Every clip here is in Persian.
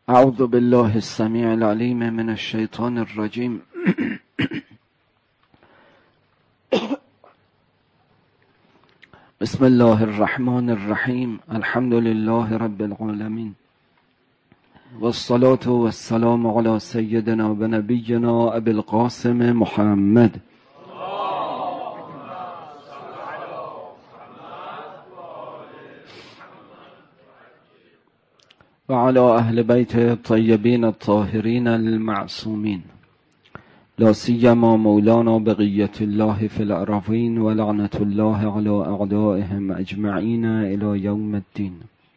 اعوذ بالله السمیع العلیم من الشیطان الرجیم. بسم الله الرحمن الرحیم. الحمد لله رب العالمین والصلاة والسلام علی سیدنا و نبینا ابی القاسم محمد و علی اهل بیت الطیبین الطاهرین المعصومین، لا سیما مولانا بقیة الله فی الأرضین و لعنة الله علی اعدائهم اجمعین الی یوم الدین.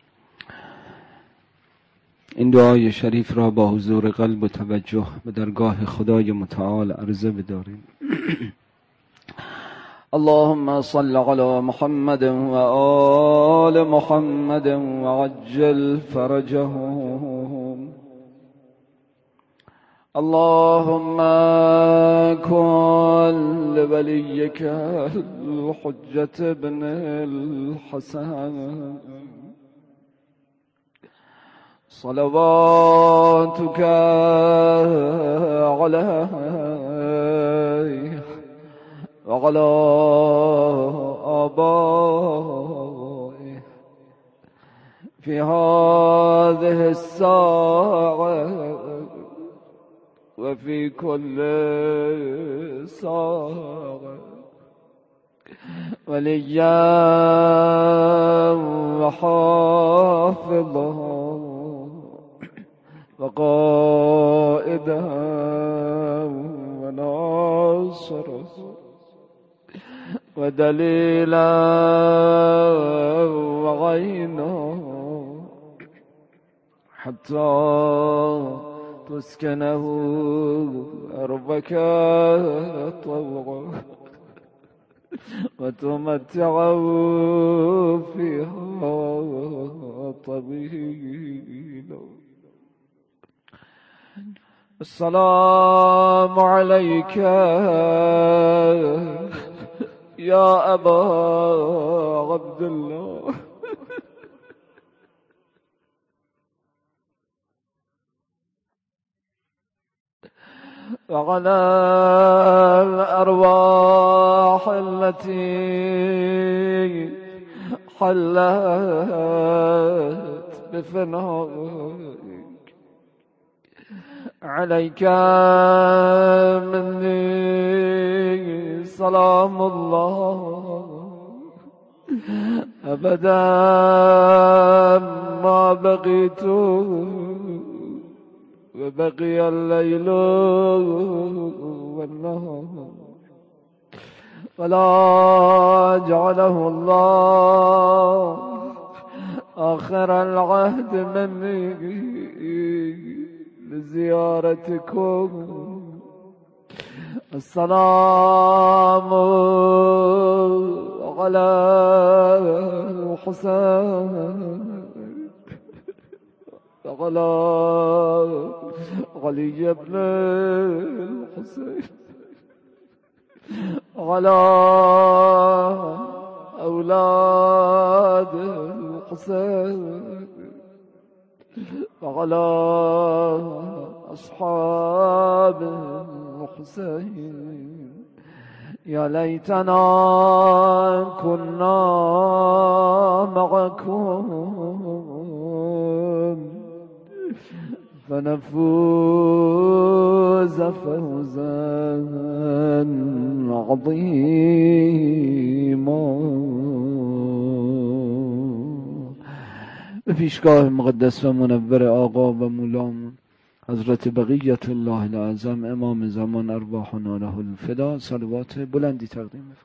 این دعای شریف را با حضور قلب و توجه به درگاه خدای متعال عرضه بداریم. اللهم صل على محمد و آل محمد و عجل فرجهم. اللهم كن لوليك الحجة بن الحسن صلواتك عليه وعلى آبائه في هذه الساعة وفي كل ساعة وليا وحافظا وقائدا وناصرا ودليلا وعينا حتى تسكنه أرضك طوعا وتمتعه فيها طويلا. السلام عليك يا أبا عبد الله وعلى الأرواح التي حلت بفنائك. عليك مني سلام الله أبدا ما بقيت وبقي الليل والنهار، ولا جعله الله آخر العهد مني لزيارتكم. السلام على الحسين وعلى علي بن الحسين وعلى أولاد الحسين وعلى أصحاب الحسين. يا ليتنا كنا معكم فنفوز فوزا عظيما. به پیشگاه مقدس و منور آقا و مولامون حضرت بقیت الله العظم امام زمان ارواحنا له الفدا صلوات بلندی تقدیم می‌کنم.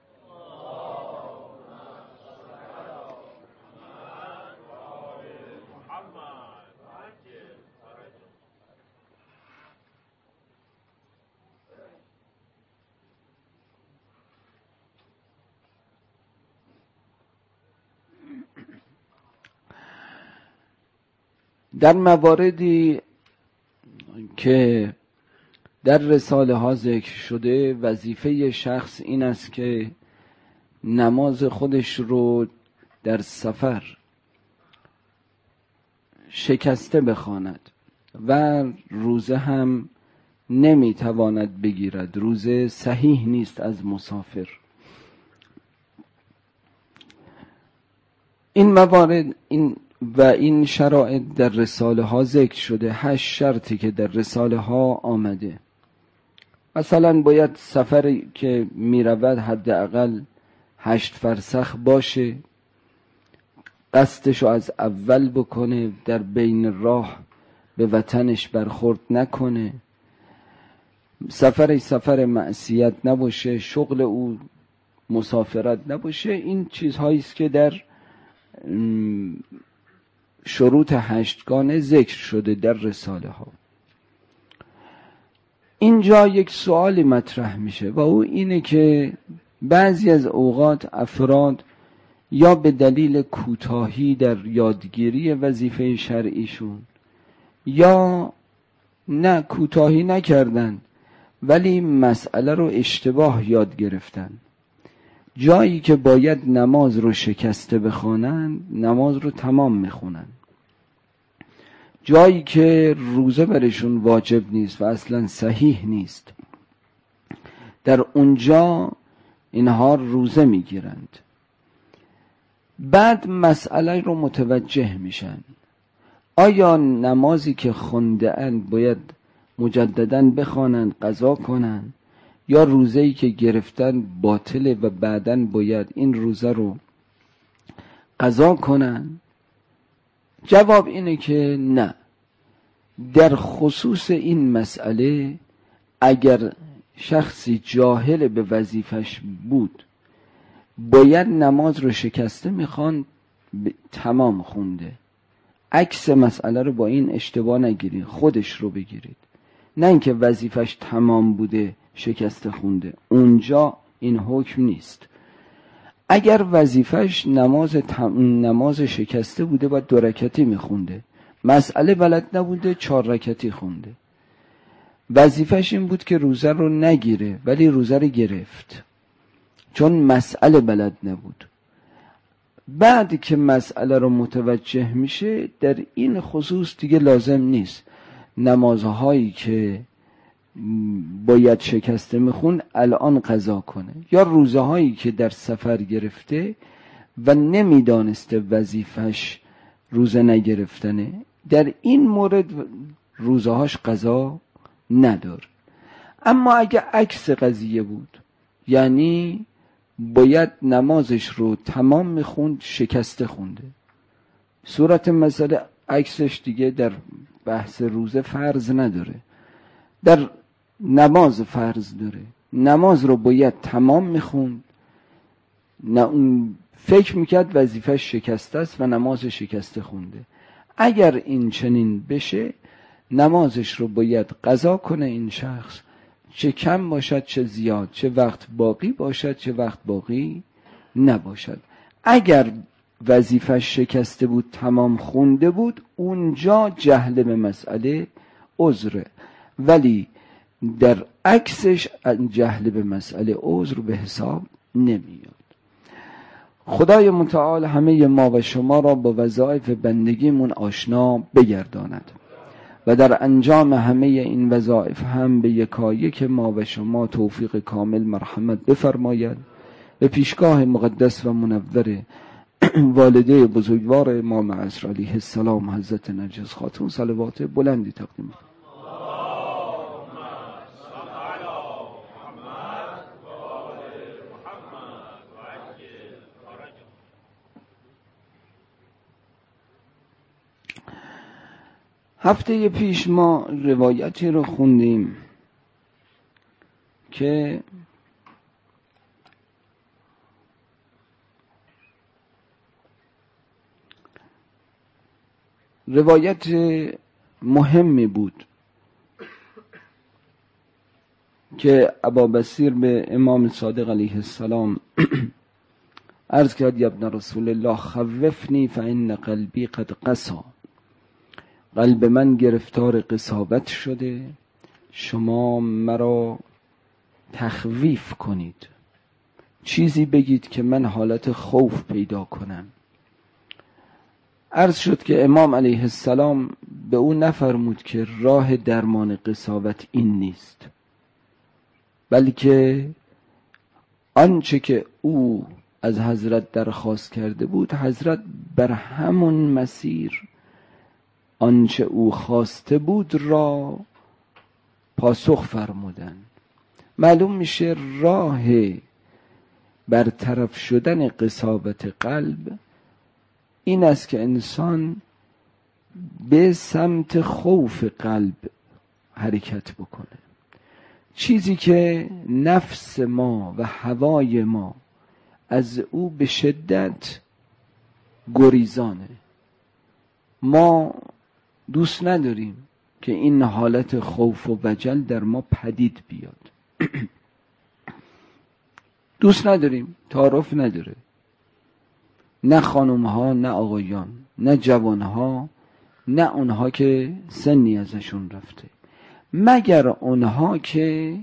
در مواردی که در رساله ها ذکر شده، وظیفه شخص این است که نماز خودش رو در سفر شکسته بخواند و روزه هم نمیتواند بگیرد. روزه صحیح نیست از مسافر. این موارد این شرایط در رساله ها ذکر شده. 8 شرطی که در رساله ها آمده. مثلا باید سفری که میرود حداقل 8 فرسخ باشه، قصدشو از اول بکنه، در بین راه به وطنش برخورد نکنه، سفر معصیت نباشه، شغل او مسافرت نباشه. این چیزهایی است که در شروط 8گانه ذکر شده در رساله ها. اینجا یک سوالی مطرح میشه و او اینه که بعضی از اوقات افراد یا به دلیل کوتاهی در یادگیری وظیفه شرعیشون یا نه کوتاهی نکردن ولی مسئله رو اشتباه یاد گرفتن، جایی که باید نماز رو شکسته بخوانن نماز رو تمام میخونن، جایی که روزه برشون واجب نیست و اصلا صحیح نیست در اونجا اینها روزه میگیرند. بعد مسئله رو متوجه میشن، آیا نمازی که خونده اند باید مجدداً بخوانند قضا کنند یا روزه‌ای که گرفتن باطله و بعداً باید این روزه رو قضا کنند؟ جواب اینه که نه. در خصوص این مسئله اگر شخصی جاهل به وظیفش بود باید نماز رو شکسته میخوان تمام خونده. عکس مسئله رو با این اشتباه نگیرید، خودش رو بگیرید، نه اینکه وظیفش تمام بوده شکسته خونده. اونجا این حکم نیست. اگر وظیفش نماز شکسته بوده باید 2 رکعتی میخونده، مسئله بلد نبوده 4 رکعتی خونده. وظیفش این بود که روزه رو نگیره ولی روزه رو گرفت چون مسئله بلد نبود. بعد که مسئله رو متوجه میشه در این خصوص دیگه لازم نیست نمازهایی که باید شکسته میخون الان قضا کنه، یا روزه هایی که در سفر گرفته و نمیدانسته وظیفش روزه نگرفتنه در این مورد روزه هاش قضا نداره. اما اگه عکس قضیه بود، یعنی باید نمازش رو تمام میخوند شکسته خونده، صورت مسئله عکسش دیگه در بحث روزه فرض نداره، در نماز فرض داره. نماز رو باید تمام میخوند، فکر میکرد وظیفش شکسته است و نماز شکسته خونده. اگر این چنین بشه نمازش رو باید قضا کنه این شخص، چه کم باشد چه زیاد، چه وقت باقی باشد چه وقت باقی نباشد. اگر وظیفش شکسته بود تمام خونده بود اونجا جهل به مسئله عذره، ولی در عکسش جهل به مسئله عذر به حساب نمیاد. خدای متعال همه ما و شما را با وظایف بندگیمون آشنا بگرداند و در انجام همه این وظایف هم به یکایک ما و شما توفیق کامل مرحمت بفرماید. به پیشگاه مقدس و منور والده بزرگوار امام عصر علیه السلام حضرت نرگس خاتون صلوات بلندی تقدیم. هفته پیش ما روایتی رو خوندیم که روایت مهمی بود که ابابصیر به امام صادق علیه السلام عرض کرد: یا ابن رسول الله خوفنی فان قلبی قد قسا، قلب من گرفتار قساوت شده، شما مرا تخویف کنید، چیزی بگید که من حالت خوف پیدا کنم. عرض شد که امام علیه السلام به او نفرمود که راه درمان قساوت این نیست، بلکه آنچه که او از حضرت درخواست کرده بود، حضرت بر همون مسیر آنچه او خواسته بود را پاسخ فرمودن. معلوم میشه راه برطرف شدن قساوت قلب این است که انسان به سمت خوف قلب حرکت بکنه. چیزی که نفس ما و هوای ما از او به شدت گریزانه. ما دوست نداریم که این حالت خوف و وجل در ما پدید بیاد. دوست نداریم، تعارف نداره، نه خانم ها، نه آقایان، نه جوان ها، نه اونها که سنی ازشون رفته، مگر اونها که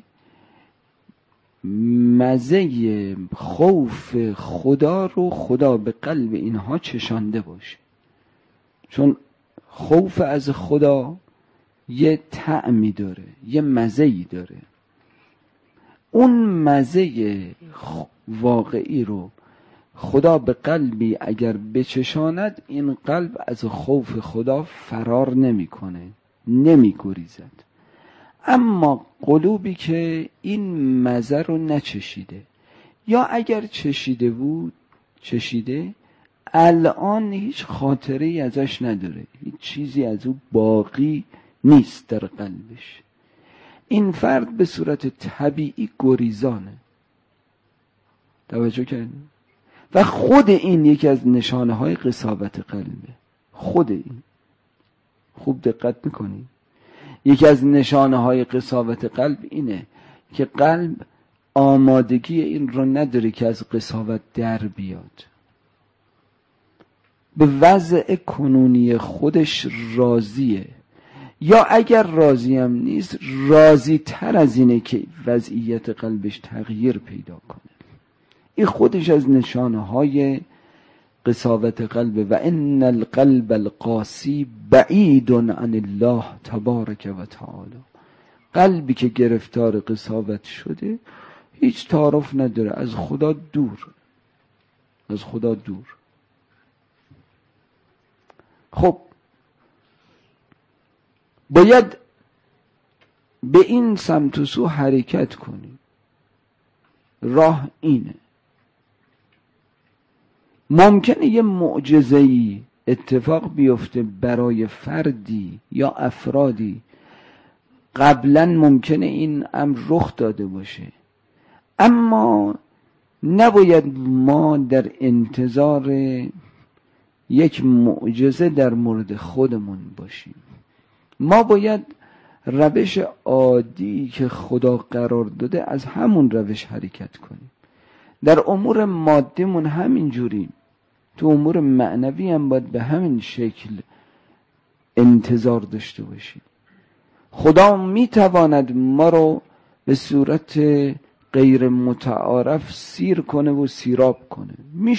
مزه خوف خدا رو خدا به قلب اینها چشانده باشه. چون خوف از خدا یه طعمی داره، یه مزه‌ای داره. اون مزه واقعی رو خدا به قلبی اگر بچشاند، این قلب از خوف خدا فرار نمیکنه، نمیگریزد. اما قلوبی که این مزه رو نچشیده، یا اگر چشیده الان هیچ خاطره‌ای ازش نداره، هیچ چیزی از او باقی نیست در قلبش، این فرد به صورت طبیعی گریزانه. توجه کردین؟ و خود این یکی از نشانه های قساوت قلبه. خود این، خوب دقت میکنی، یکی از نشانه های قساوت قلب اینه که قلب آمادگی این رو نداره که از قساوت در بیاد، به وضع کنونی خودش راضیه، یا اگر راضی هم نیست راضی تر از اینه که وضعیت قلبش تغییر پیدا کنه. این خودش از نشانه های قساوت قلب. و ان القلب القاسی بعید عن الله تبارک و تعالی. قلبی که گرفتار قساوت شده هیچ تعارف نداره، از خدا دور، از خدا دور. خب باید به این سمت و سو حرکت کنیم. راه اینه. ممکنه یه معجزه‌ای اتفاق بیفته برای فردی یا افرادی، قبلا ممکنه این امر رخ داده باشه، اما نباید ما در انتظار یک معجزه در مورد خودمون باشیم. ما باید روش عادی که خدا قرار داده از همون روش حرکت کنیم. در امور مادیمون همین جوریم، تو امور معنوی هم باید به همین شکل انتظار داشته باشیم. خدا میتواند ما رو به صورت غیر متعارف سیر کنه و سیراب کنه.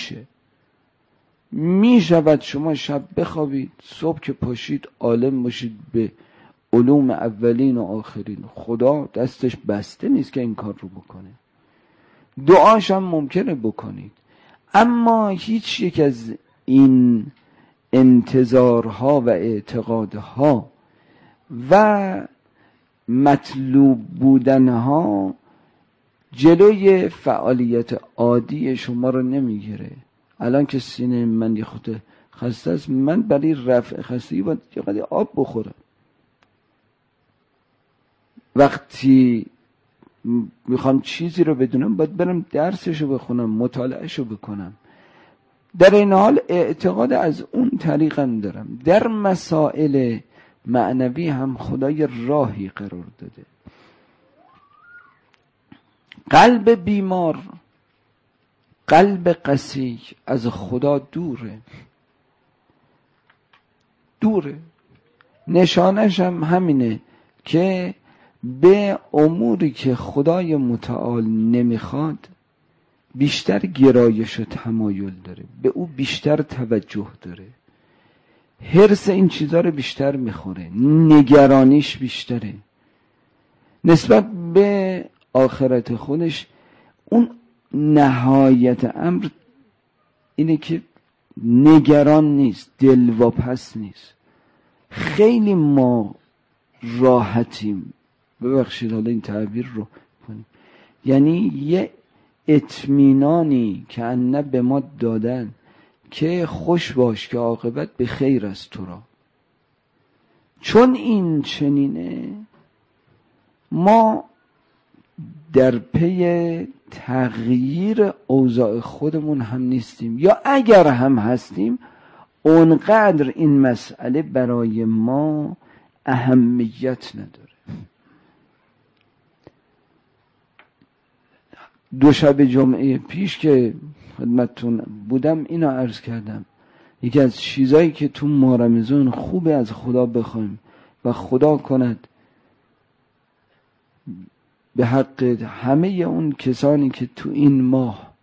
میشود شما شب بخوابید، صبح که پاشید عالم باشید به علوم اولین و آخرین. خدا دستش بسته نیست که این کار رو بکنه. دعاش هم ممکنه بکنید، اما هیچ یک از این انتظارها و اعتقادها و مطلوب بودنها جلوی فعالیت عادی شما رو نمیگیره. الان که سینه من یه خود خسته است، من برای رفع خستگی باید یه قدر آب بخورم. وقتی میخوام چیزی رو بدونم باید برم درسشو بخونم، مطالعهشو بکنم. در این حال اعتقاد از اون طریقم دارم. در مسائل معنوی هم خدای راهی قرار داده. قلب بیمار، قلب قسی از خدا دوره. نشانش هم همینه که به اموری که خدای متعال نمیخواد بیشتر گرایش و تمایل داره، به او بیشتر توجه داره. حرص این چیزها رو بیشتر میخوره، نگرانیش بیشتره نسبت به آخرت خودش. اون نهایت امر اینه که نگران نیست، دلواپس نیست. خیلی ما راحتیم، ببخشید حالا این تعبیر رو کنیم، یعنی یه اطمینانی که انه به ما دادن که خوش باش که عاقبت به خیر است تو را. چون این چنینه ما در پی تغییر اوضاع خودمون هم نیستیم، یا اگر هم هستیم اونقدر این مسئله برای ما اهمیت نداره. دوشنبه جمعه پیش که خدمتتون بودم اینو عرض کردم، یکی از چیزایی که تو ماه رمضان خوبه از خدا بخوایم و خدا کند به حق همه اون کسانی که تو این ماه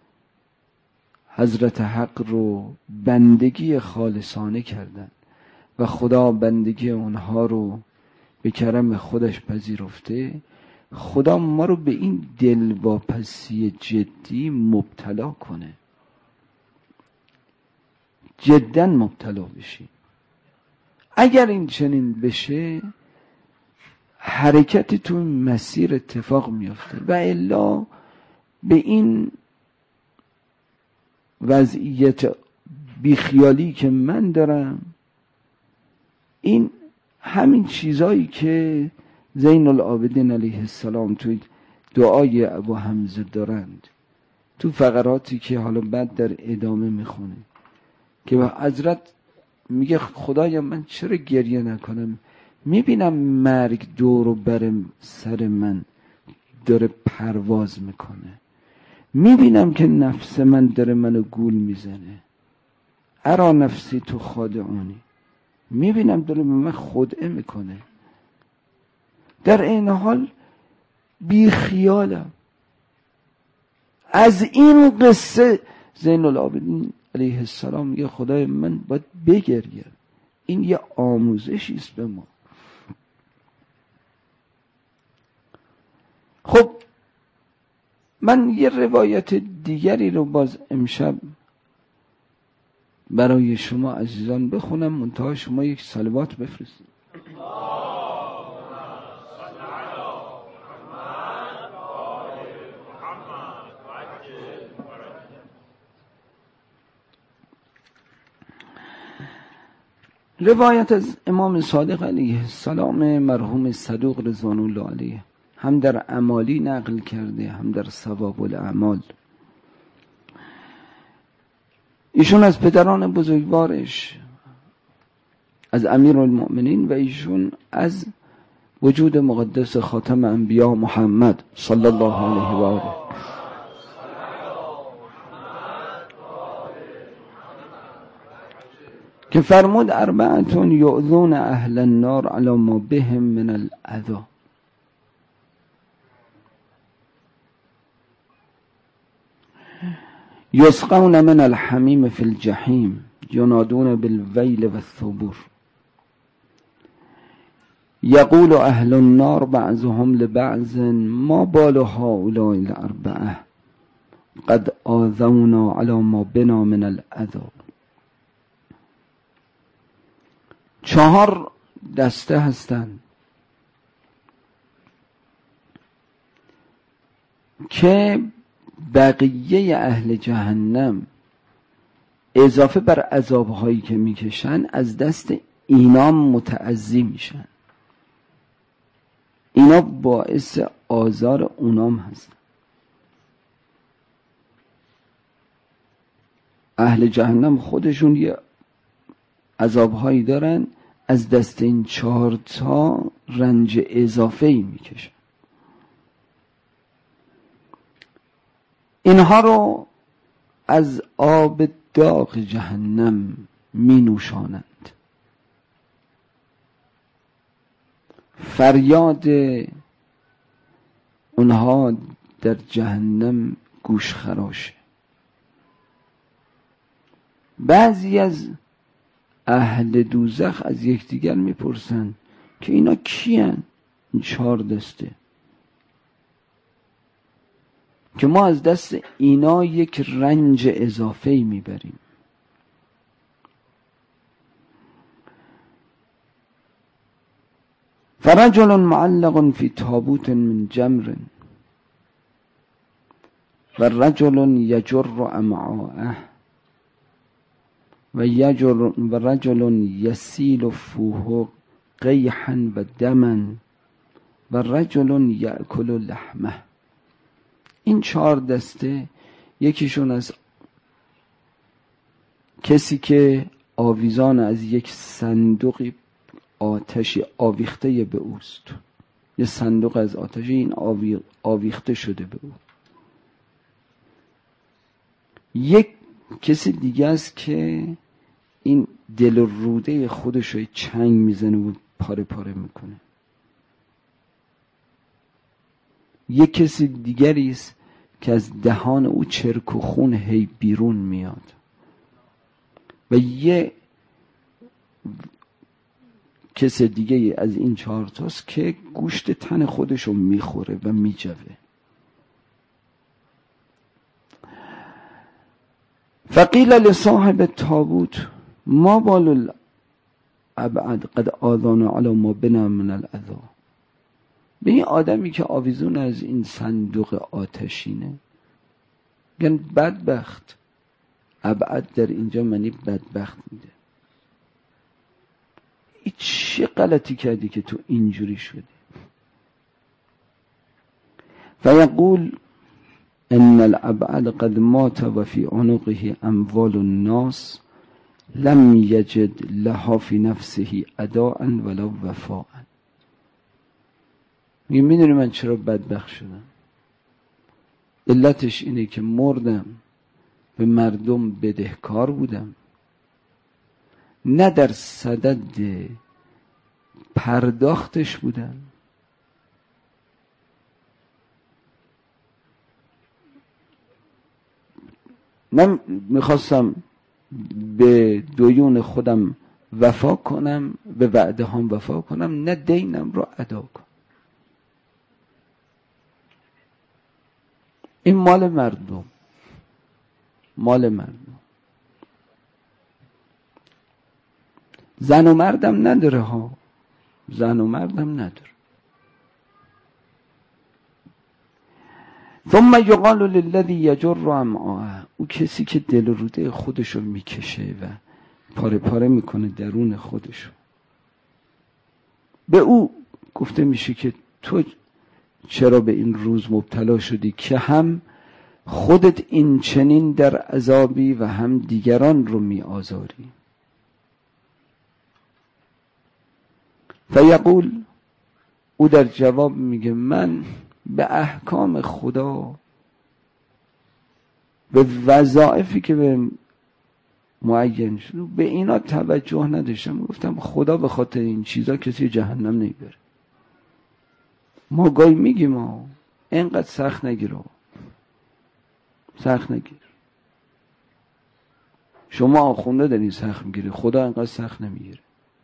حضرت حق رو بندگی خالصانه کردن و خدا بندگی اونها رو به کرم خودش پذیرفته، خدا ما رو به این دلواپسی جدی مبتلا کنه، جدا مبتلا بشی. اگر این چنین بشه حرکتی تو مسیر اتفاق میفته، و الا به این وضعیت بیخیالی که من دارم، این همین چیزایی که زین العابدین علیه السلام توی دعای ابو حمزه دارند، تو فقراتی که حالا بعد در ادامه میخونه که حضرت میگه خدایا من چرا گریه نکنم، میبینم مرگ دور و بر سر من داره پرواز میکنه، میبینم که نفس من داره منو گول میزنه، ارا نفسی تو خادعونی، میبینم داره به من خدعه میکنه، در این حال بی خیالم. از این قصه زین العابدین علیه السلام میگه خدای من باید بگریم. این یه آموزشی است به ما. خب من یه روایت دیگری رو باز امشب برای شما عزیزان بخونم، منتها شما یک صلوات بفرستید. روایت از امام صادق علیه السلام مرحوم صدوق رضوان الله علیه، هم در اعمالی نقل کرده هم در ثواب الاعمال. ایشون از پدران بزرگوارش، از امیر المؤمنین، و ایشون از وجود مقدس خاتم انبیا محمد صلی الله علیه و آله، که فرمود اربعتون یؤذون اهل النار علی ما بهم من الاذی. یسقون من الحمیم فی الجحیم ینادون بالویل والثبور. یقول اهل النار بعضهم لبعض ما بال هؤلاء الاربعه قد آذونا علی ما بنا من الاذی. 4 دسته هستند که بقیه اهل جهنم اضافه بر عذابهایی که میکشن از دست اینا متعزی میشن، اینا باعث آزار اونام هستن. اهل جهنم خودشون یه عذابهایی دارن، از دست این 4 تا رنج اضافه‌ای میکشن. اینها رو از آب داغ جهنم می نوشانند. فریاد اونها در جهنم گوش خراشه. بعضی از اهل دوزخ از یکدیگر میپرسن که اینا کیان این 4 دسته، که ما از دست اینا یک رنج اضافه‌ای میبریم. فرجل معلق فی تابوت من جمر و رجل یجر امعاءه و رجل یسیل فوه قیحا و دما و رجل یأکل لحمه. این 4 دسته یکیشون از کسی که آویزان از یک صندوقی آتشی آویخته به اوست، یه صندوق از آتشی این آویخته شده به او. یک کسی دیگه است که این دل و روده خودش رو چنگ میزنه و پاره پاره میکنه. یک کسی دیگری است که از دهان او چرک و خون هی بیرون میاد و یه کسی دیگه از این 4 تاست که گوشت تن خودش رو میخوره و میجوه. فقیل لصاحب التابوت ما بال الابعد قد آذانا علی ما بنا من الاذى. به این آدمی که آویزون از این صندوق آتشینه میگن بدبخت. ابعد در اینجا معنی بدبخت میده. ای چه غلطی کردی که تو اینجوری شدی؟ فیقول ان الابعد قد مات و فی عنقه اموال الناس لم یجد لها فی نفسه اداء ولا وفاء. میدونی من چرا بدبخت شدم؟ علتش اینه که مردم به مردم بدهکار بودم، نه در صدد پرداختش بودم، نه میخواستم به دیون خودم وفا کنم، به وعده هم وفا کنم، نه دینم رو ادا کنم. این مال مردم، مال مردم. زن و مردم نداره ها، زن و مردم نداره. ثم یقال للذی یجر امعاءه، او کسی که دل و روده خودشو میکشه و پاره پاره میکنه درون خودشو، به او گفته میشه که تو چرا به این روز مبتلا شدی که هم خودت این چنین در عذابی و هم دیگران رو می آزاری؟ فیقول، او در جواب میگه من به احکام خدا، به وظایفی که به معین شد به اینا توجه نداشتم. گفتم خدا به خاطر این چیزا کسی جهنم نمیبره. ما گاهی میگیم اینقدر سخت نگیر، سخت نگیر. شما آخونده دارین سخت میگیره، خدا اینقدر سخت نمیگیره.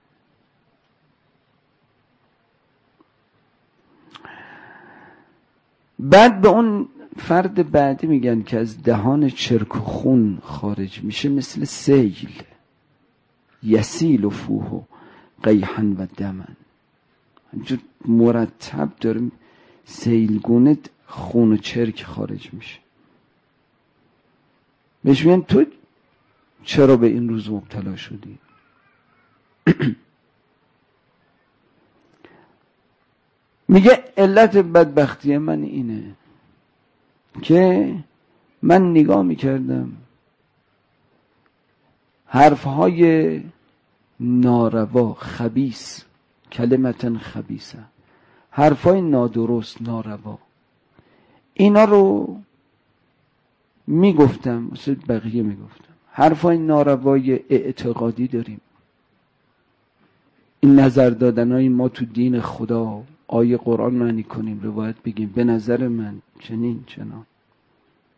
بعد به اون فرد بعدی میگن که از دهان چرک و خون خارج میشه، مثل سیل، یسیل و فوه قیحا و دمن، همجور مرتب داره سیلگونه خون و چرک خارج میشه. بهش میگن تو چرا به این روز مبتلا شدی؟ میگه علت بدبختی من اینه که من نگاه میکردم حرفهای ناروا، خبیث، کلمتن خبیثه، حرفهای نادرست، ناروا، اینا رو میگفتم، مثل بقیه میگفتم. حرفهای ناروای اعتقادی داریم، این نظر دادنهای ما تو دین خدا، آیه قرآن معنی کنیم، روایت بگیم به نظر من چنین چنان،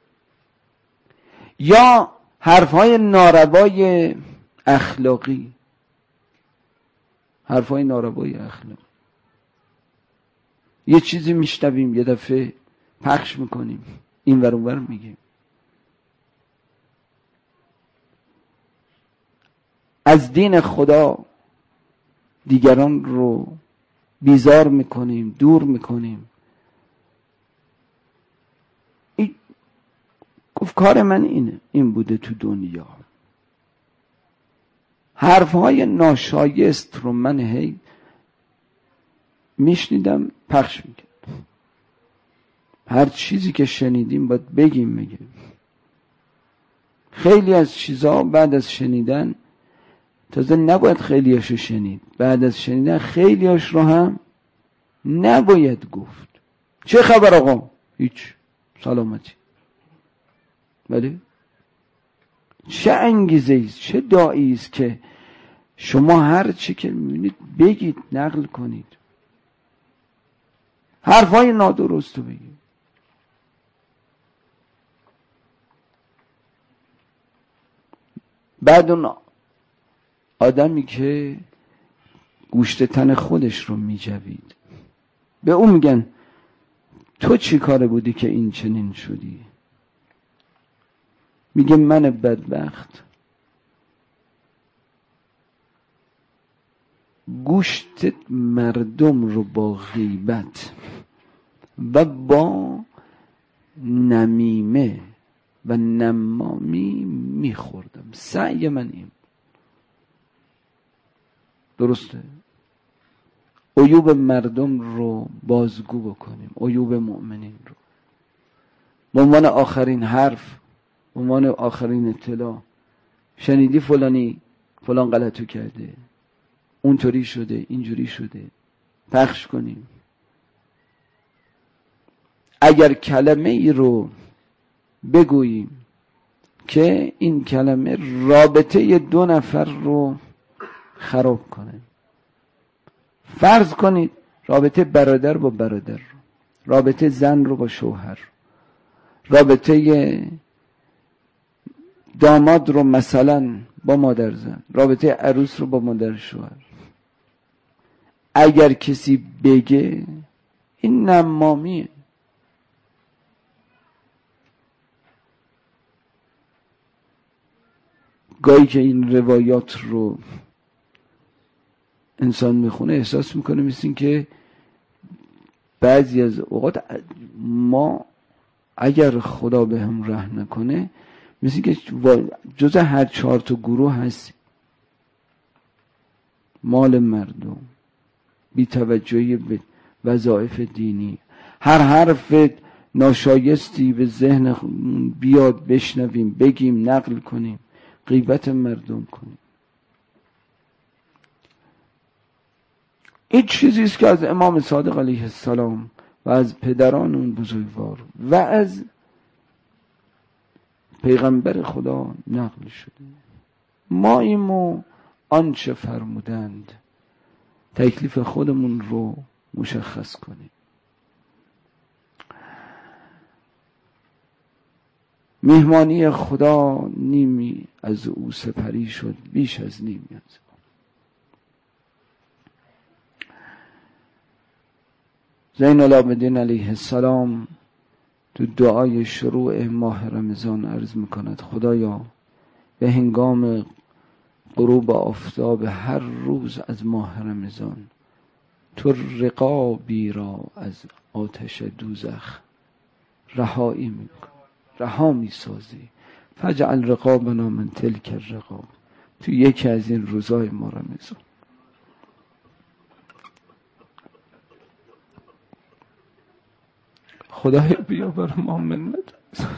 یا حرفهای ناروای اخلاقی، حرفای ناروای اخلاق. یه چیزی میشنویم یه دفعه پخش میکنیم، این ور اون ور میگیم. از دین خدا دیگران رو بیزار میکنیم، دور میکنیم. گفت کار من این بوده تو دنیا. حرفهای ناشایست رو من هی میشنیدم پخش میکرد. هر چیزی که شنیدیم باید بگیم. خیلی از چیزا بعد از شنیدن، تازه نباید خیلیاشو شنید، بعد از شنیدن خیلیاش رو هم نباید گفت. چه خبر آقا؟ هیچ، سلامتی. ولی چه انگیزه ایست، چه داعی است که شما هر چی که میبینید بگید، نقل کنید، حرفای نادرست رو بگید. بعد اون آدمی که گوشت تن خودش رو میجوید، به اون میگن تو چی کاره بودی که این چنین شدی؟ میگه من بدبخت گوشت مردم رو با غیبت و با نمیمه و نمامی میخوردم. سعی من این درسته، عیوب مردم رو بازگو بکنیم، عیوب مؤمنین رو. به عنوان آخرین حرف، به عنوان آخرین اطلاع، شنیدی فلانی فلان غلطو کرده، اونطوری شده، اینجوری شده، پخش کنیم. اگر کلمه ای رو بگوییم که این کلمه رابطه دو نفر رو خراب کنه، فرض کنید رابطه برادر با برادر، رابطه زن رو با شوهر، رابطه داماد رو مثلا با مادر زن، رابطه عروس رو با مادر شوهر، اگر کسی بگه این نمامیه. گاهی که این روایات رو انسان میخونه احساس میکنه مثل این که بعضی از اوقات ما اگر خدا به هم رحم نکنه مثل این که جز هر 4 تا گروه هست. مال مردم، بی‌توجهی به وظایف دینی، هر حرف ناشایستی به ذهن بیاد بشنویم، بگیم، نقل کنیم، غیبت مردم کنیم. این چیزی است که از امام صادق علیه السلام و از پدران اون بزرگوار و از پیغمبر خدا نقل شده. ما ایمو آنچه فرمودند تکلیف خودمون رو مشخص کنیم. مهمانی خدا نیمی از او سپری شد، بیش از نیمی از او. زین العابدین علیه السلام تو دعای شروع ماه رمضان عرض میکند خدایا به هنگام غروب آفتاب هر روز از ماه رمضان تو رقابی را از آتش دوزخ رهایی میکن، رها میسازی. فجعل رقابنا من تلک الرقاب، تو یکی از این روزای ما رمضان. خدای بیا بر ما منت،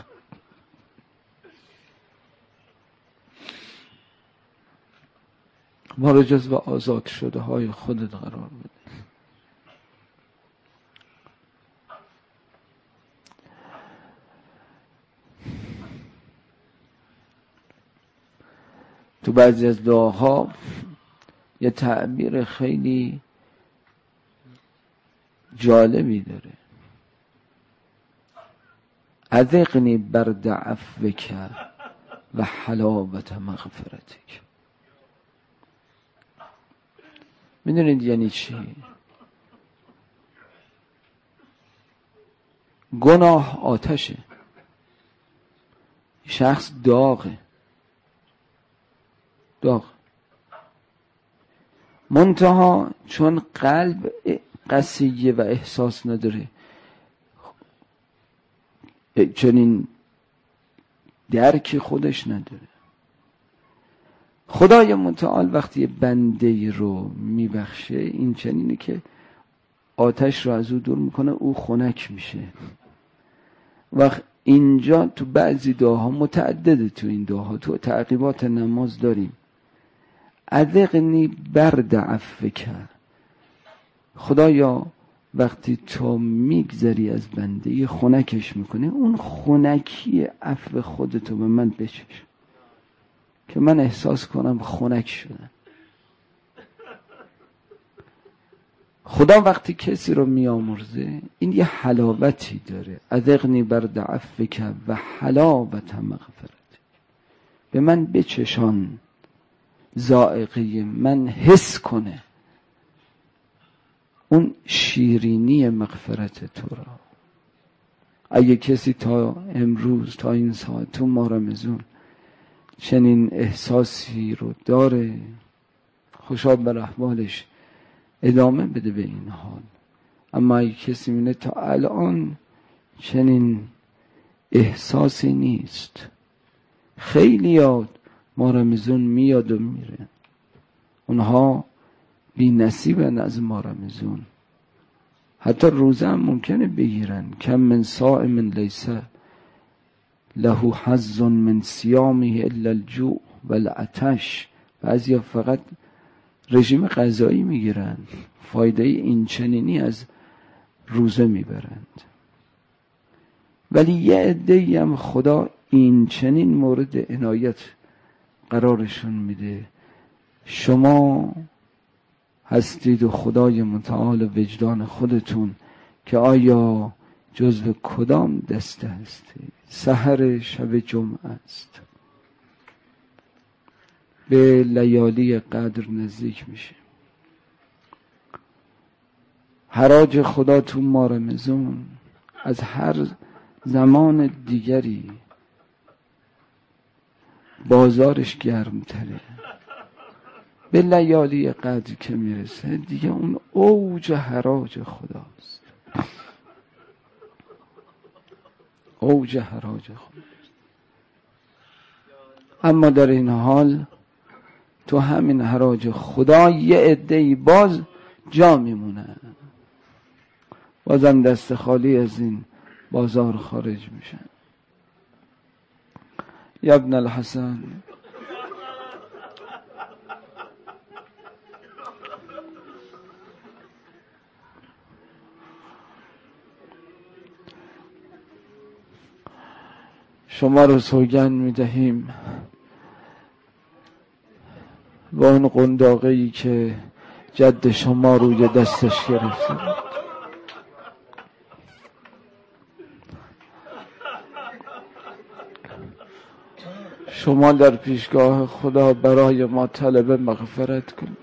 ما رو جزو آزاد شده های خودت قرار بده. تو بعضی از دعاها یه تعبیر خیلی جالبی داره، اذقنی برد عفوک و حلاوت مغفرتک. میدونید یعنی چی؟ گناه آتشه، شخص داغ منتها چون قلب قسیه و احساس نداره، چنین درک خودش نداره. خدای متعال وقتی بنده رو میبخشه این چنینه که آتش رو از او دور میکنه، او خنک میشه. وقت اینجا تو بعضی دعاها متعدده، تو این دعاها تو تعقیبات نماز داریم اذقنی برد عفوک. خدایا وقتی تو میگذری از بنده خنکش میکنه، اون خنکی عفو خودتو به من بچش که من احساس کنم خنک شدم. خدا وقتی کسی رو میامرزه این یه حلاوتی داره، اذقنی برد عفوک و حلاوت مغفرت، به من بچشان ذائقه من حس کنه اون شیرینی مغفرت تو را. اگه کسی تا امروز تا این ساعت تو ماه رمضان چنین احساسی رو داره، خوشا بر احوالش، ادامه بده به این حال. اما اگه کسی میونه تا الان چنین احساسی نیست، خیلی یاد ماه رمضان میاد و میره، اونها بی نصیبن از ماه رمضان. حتی روزه هم ممکنه بگیرن، کم من صائم لیس له حظ من صیامه الا الجوع والعطش. بعضیا فقط رژیم غذایی میگیرن، فایده این چنینی از روزه میبرند. ولی یه عده‌ای هم خدا این چنین مورد عنایت قرارشون میده. شما هستید و خدای متعال وجدان خودتون که آیا جزو کدام دسته هستید. سحر شب جمعه است، به لیالی قدر نزدیک میشه. حراج خدا تو ماه رمضان از هر زمان دیگری بازارش گرمتره. به لیالی قدر که میرسه دیگه اون اوج حراج خداست، اوج حراج خداست. اما در این حال تو همین حراج خدا یه عده‌ای باز جا میمونه، بازم دست خالی از این بازار خارج میشن. یا ابن الحسن، شما رو سوگند میدهیم با اون قنداقه‌ای که جد شما روی دستش گرفته بود. شما در پیشگاه خدا برای ما طلب مغفرت کن،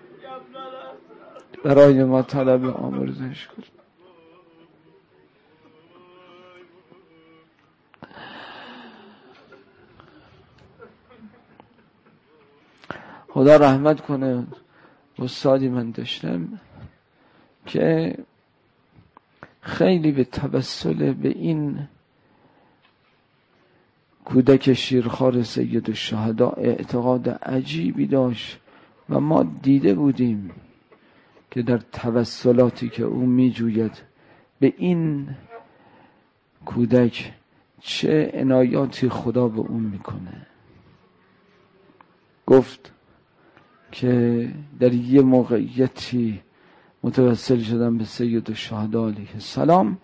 برای ما طلب آمرزش کن. خدا رحمت کنه. استادی من داشتم که خیلی به توسل به این کودک شیرخوار سید الشهدا اعتقاد عجیبی داشت و ما دیده بودیم که در توسلاتی که او می جوید به این کودک چه عنایاتی خدا به اون میکنه. گفت که در یه موقعیتی متوسل شدم به سید الشهدا علیه السلام،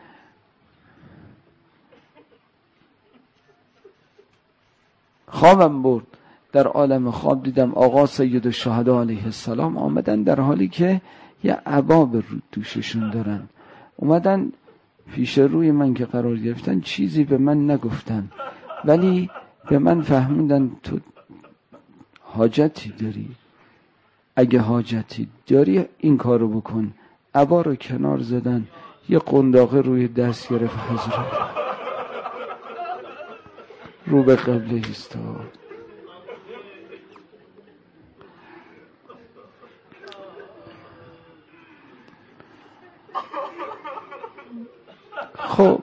خوابم برد، در عالم خواب دیدم آقا سید الشهدا علیه السلام آمدن در حالی که یه عبا به دوششون دارن، اومدن پیش روی من که قرار گرفتن، چیزی به من نگفتن ولی به من فهموندن تو حاجتی داری. اگه حاجتی داری این کارو بکن. عبا رو کنار زدن، یه قنداقه روی دست گرفت حضرت، رو به قبله ایستاد. خب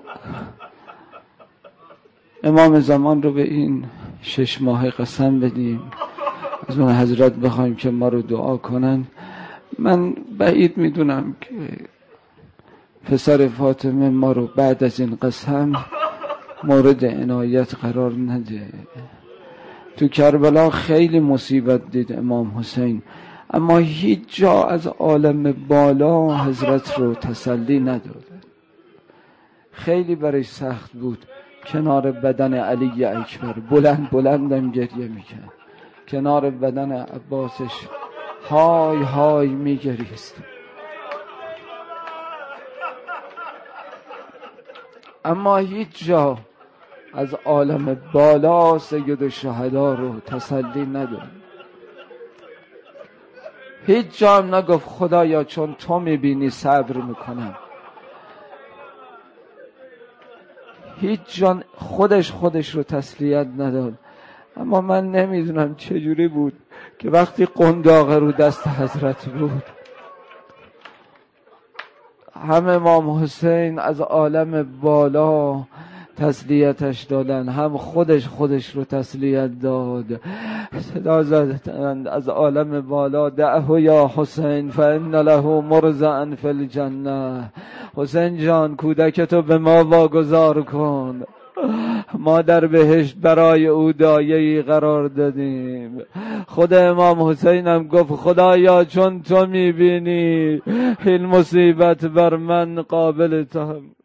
امام زمان رو به این 6 ماه قسم بدیم، از اون حضرت بخوایم که ما رو دعا کنن. من بعید میدونم که پسر فاطمه ما رو بعد از این قسم مورد عنایت قرار نده. تو کربلا خیلی مصیبت دید امام حسین، اما هیچ جا از عالم بالا حضرت رو تسلی نداد. خیلی برای سخت بود کنار بدن علی اکبر بلندم گریه میکرد، کنار بدن عباسش های های میگریست. اما هیچ جا از عالم بالا سید الشهدا رو تسلی نداد. هیچ جا هم نگفت خدایا چون تو میبینی صبر میکنم. هیچ جا خودش رو تسلیت نداد. اما من نمیدونم چجوری بود که وقتی قنداقه رو دست حضرت بود، هم امام حسین از عالم بالا تسلیتش دادن، هم خودش رو تسلیت داد. صدا زدند از عالم بالا دعه یا حسین فإن له مرضعا فی الجنه. حسین جان کودکتو به ما واگذار کن، ما در بهشت برای او دایه‌ای قرار دادیم. خود امام حسین هم گفت خدایا چون تو میبینی این مصیبت بر من قابل تحمل